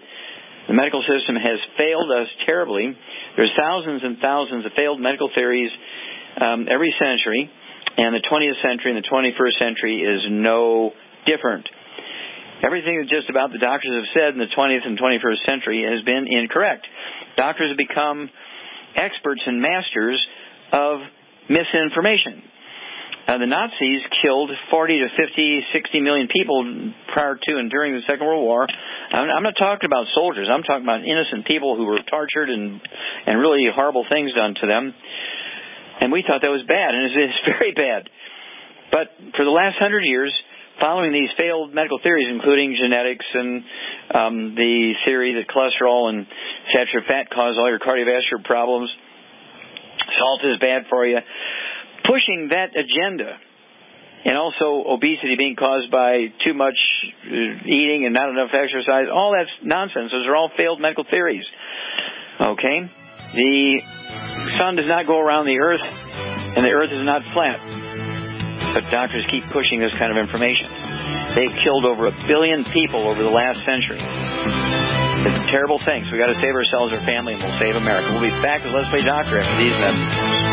There's thousands and thousands of failed medical theories every century, and the 20th century and the 21st century is no different. Everything that just about the doctors have said in the 20th and 21st century has been incorrect. Doctors have become experts and masters of misinformation. The Nazis killed 40 to 50, 60 million people prior to and during the Second World War. I'm not talking about soldiers. I'm talking about innocent people who were tortured and really horrible things done to them. And we thought that was bad, and it's very bad. But for the last 100 years, following these failed medical theories, including genetics and the theory that cholesterol and saturated fat cause all your cardiovascular problems, Salt is bad for you. Pushing that agenda, and also obesity being caused by too much eating and not enough exercise, all that's nonsense. Those are all failed medical theories. Okay? The sun does not go around the earth, and the earth is not flat. But doctors keep pushing this kind of information. They've killed over 1 billion people over the last century. It's a terrible thing, so we've got to save ourselves, our family, and we'll save America. We'll be back with Let's Play Doctor after these messages.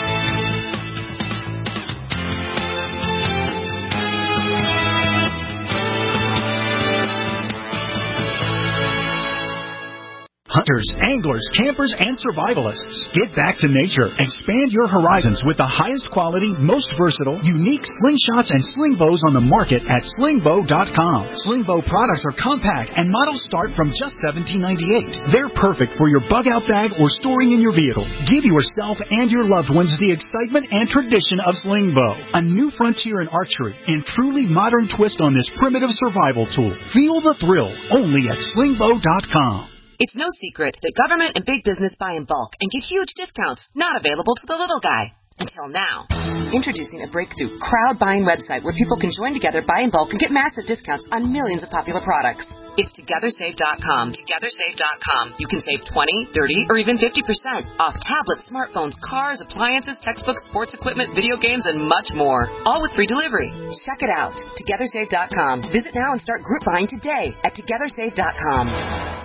Hunters, anglers, campers, and survivalists. Get back to nature. Expand your horizons with the highest quality, most versatile, unique slingshots and sling bows on the market at slingbow.com. Slingbow products are compact and models start from just $17.98. They're perfect for your bug-out bag or storing in your vehicle. Give yourself and your loved ones the excitement and tradition of Slingbow, a new frontier in archery and truly modern twist on this primitive survival tool. Feel the thrill only at slingbow.com. It's no secret that government and big business buy in bulk and get huge discounts not available to the little guy. Until now. Introducing a breakthrough crowd buying website where people can join together, buy in bulk, and get massive discounts on millions of popular products. It's TogetherSave.com. TogetherSave.com. You can save 20, 30, or even 50% off tablets, smartphones, cars, appliances, textbooks, sports equipment, video games, and much more. All with free delivery. Check it out. TogetherSave.com. Visit now and start group buying today at TogetherSave.com.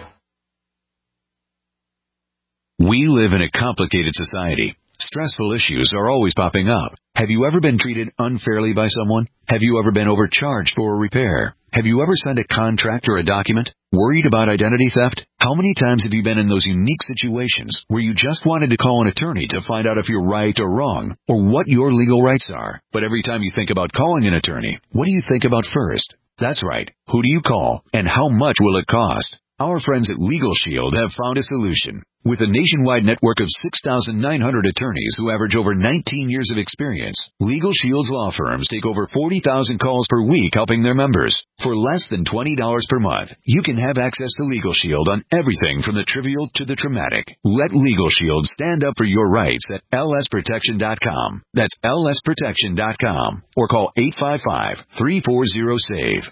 We live in a complicated society. Stressful issues are always popping up. Have you ever been treated unfairly by someone? Have you ever been overcharged for a repair? Have you ever signed a contract or a document? Worried about identity theft? How many times have you been in those unique situations where you just wanted to call an attorney to find out if you're right or wrong, or what your legal rights are? But every time you think about calling an attorney, what do you think about first? That's right. Who do you call, and how much will it cost? Our friends at Legal Shield have found a solution. With a nationwide network of 6,900 attorneys who average over 19 years of experience, Legal Shield's law firms take over 40,000 calls per week helping their members. For less than $20 per month, you can have access to Legal Shield on everything from the trivial to the traumatic. Let Legal Shield stand up for your rights at lsprotection.com. That's lsprotection.com. Or call 855-340-SAVE.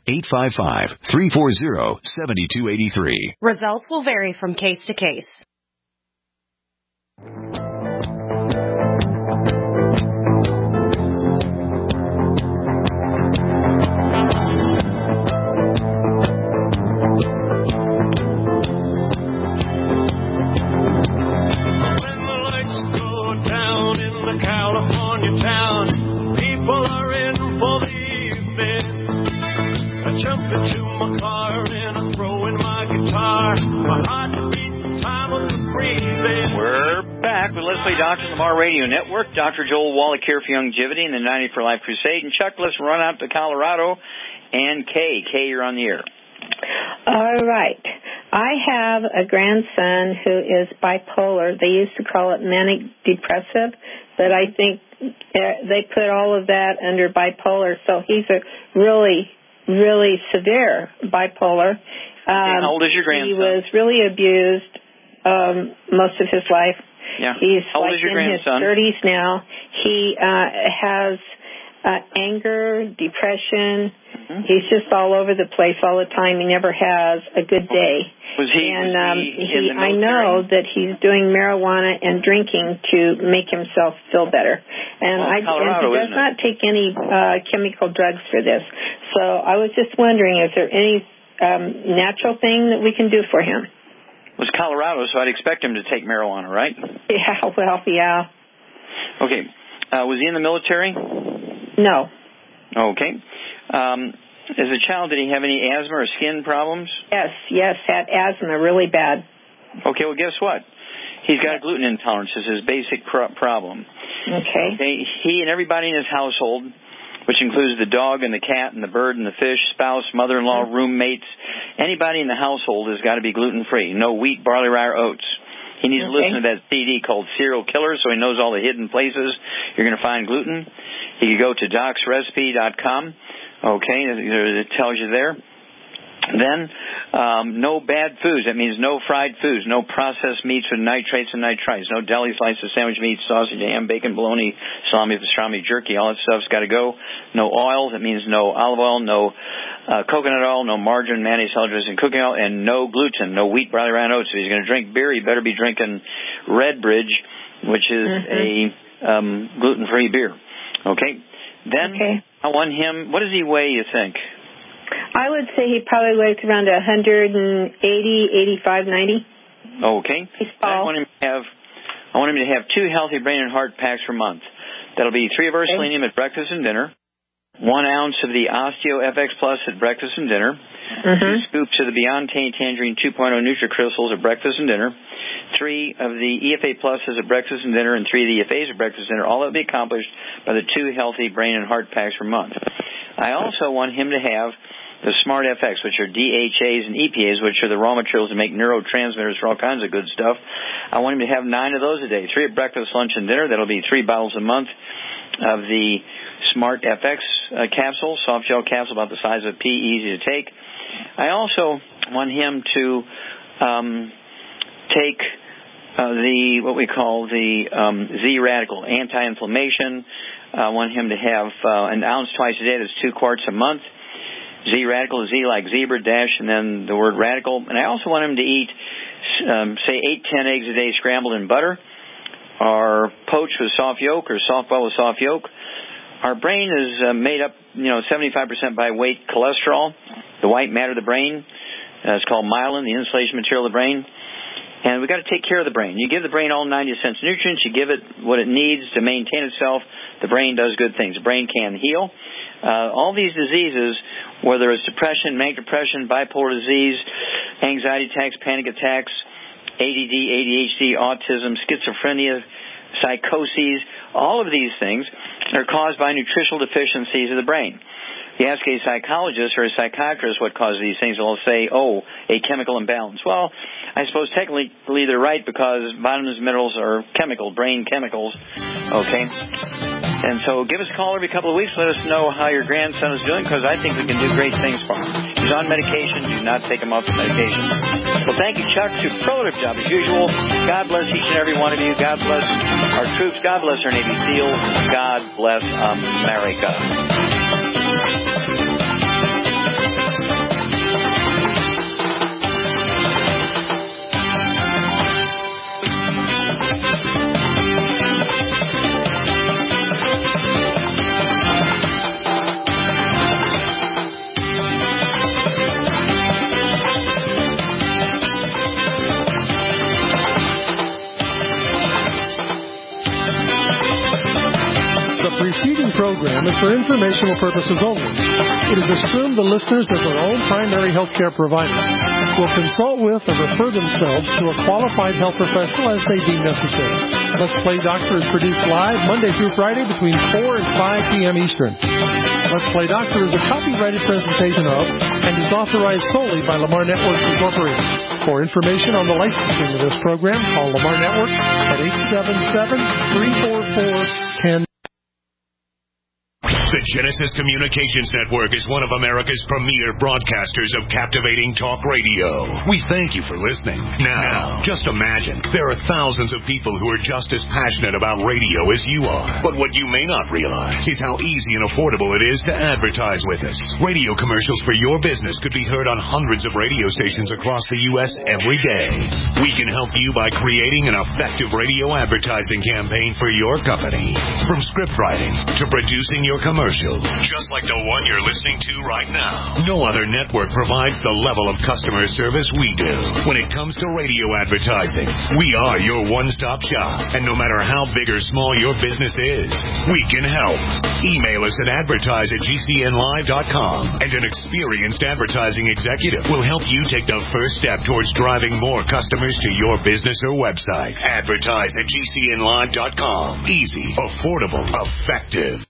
855-340-7283. Results will vary from case to case. California town, people are in for the evening. I jump into my car and I throw in my guitar. My heart beats time of the breathing. We're back with Let's Play Doctor on the Lamar Radio Network. Dr. Joel Wallach here for Longevity and the 90 for Life Crusade. And Chuck, let's run out to Colorado. And Kay, you're on the air. All right. I have a grandson who is bipolar. They used to call it manic depressive, but I think they put all of that under bipolar. So he's a really, really severe bipolar. And how old is your grandson? He was really abused most of his life. Yeah. He's how old like is your in grandson? his 30s now. He has anger, depression. Mm-hmm. He's just all over the place all the time. He never has a good day. Was he in the military? I know that he's doing marijuana and drinking to make himself feel better. And he does not take any chemical drugs for this. So I was just wondering, is there any natural thing that we can do for him? It was Colorado, so I'd expect him to take marijuana, right? Yeah, well, yeah. Okay. Was he in the military? No. Okay. As a child, did he have any asthma or skin problems? Yes, had asthma really bad. Okay, well, guess what? He's got a gluten intolerance. It's his basic problem. Okay. He and everybody in his household, which includes the dog and the cat and the bird and the fish, spouse, mother-in-law, roommates, anybody in the household has got to be gluten-free. No wheat, barley, rye, or oats. He needs to listen to that CD called Serial Killer so he knows all the hidden places you're going to find gluten. He can go to docsrecipe.com. Okay, it tells you there. Then, no bad foods. That means no fried foods, no processed meats with nitrates and nitrites, no deli slices, sandwich meat, sausage, ham, bacon, bologna, salami, pastrami, jerky. All that stuff's got to go. No oils. That means no olive oil, no coconut oil, no margarine, mayonnaise, salad dressing, cooking oil, and no gluten, no wheat, barley, rye, and oats. If he's going to drink beer, he better be drinking Redbridge, which is a gluten-free beer. Okay? Then I want him, what does he weigh, you think? I would say he probably weighs around 180, 85, 90. Okay. He's tall. I want him to have 2 healthy brain and heart packs per month. That'll be 3 of our selenium at breakfast and dinner, 1 ounce of the Osteo FX Plus at breakfast and dinner, 2 scoops of the Beyond Tangerine 2.0 NutriCrystals at breakfast and dinner, 3 of the EFA Pluses at breakfast and dinner, and 3 of the EFAs at breakfast and dinner. All that will be accomplished by the 2 healthy brain and heart packs per month. I also want him to have the Smart FX, which are DHAs and EPAs, which are the raw materials to make neurotransmitters for all kinds of good stuff. I want him to have 9 of those a day, 3 at breakfast, lunch, and dinner. That'll be 3 bottles a month of the Smart FX capsule, soft gel capsule about the size of a pea, easy to take. I also want him to take what we call the Z-Radical, anti-inflammation. I want him to have an ounce twice a day. That's 2 quarts a month. Z-Radical, Z like zebra, dash, and then the word radical. And I also want him to eat, say, 8-10 eggs a day scrambled in butter, or poached with soft yolk, or soft-boiled with soft yolk. Our brain is made up, 75% by weight cholesterol, the white matter of the brain. It's called myelin, the insulation material of the brain. And we've got to take care of the brain. You give the brain all 90 essential nutrients. You give it what it needs to maintain itself. The brain does good things. The brain can heal. All these diseases, whether it's depression, manic depression, bipolar disease, anxiety attacks, panic attacks, ADD, ADHD, autism, schizophrenia, psychoses, all of these things are caused by nutritional deficiencies of the brain. You ask a psychologist or a psychiatrist what causes these things, they'll say, a chemical imbalance. Well, I suppose technically they're right because vitamins and minerals are chemical, brain chemicals. Okay? And so give us a call every couple of weeks. Let us know how your grandson is doing because I think we can do great things for him. He's on medication. Do not take him off the medication. Well, thank you, Chuck. Superlative job as usual. God bless each and every one of you. God bless our troops. God bless our Navy SEALs. God bless America. The preceding program is for informational purposes only. It is assumed the listeners of their own primary health care provider will consult with or refer themselves to a qualified health professional as they deem necessary. Let's Play Doctor is produced live Monday through Friday between 4 and 5 p.m. Eastern. Let's Play Doctor is a copyrighted presentation of and is authorized solely by Lamar Networks Incorporated. For information on the licensing of this program, call Lamar Networks at 877-344-10. The Genesis Communications Network is one of America's premier broadcasters of captivating talk radio. We thank you for listening. Now, just imagine, there are thousands of people who are just as passionate about radio as you are. But what you may not realize is how easy and affordable it is to advertise with us. Radio commercials for your business could be heard on hundreds of radio stations across the U.S. every day. We can help you by creating an effective radio advertising campaign for your company. From script writing to producing your commercial, just like the one you're listening to right now. No other network provides the level of customer service we do. When it comes to radio advertising, we are your one-stop shop. And no matter how big or small your business is, we can help. Email us at advertise@gcnlive.com, and an experienced advertising executive will help you take the first step towards driving more customers to your business or website. Advertise@gcnlive.com. Easy, affordable, effective.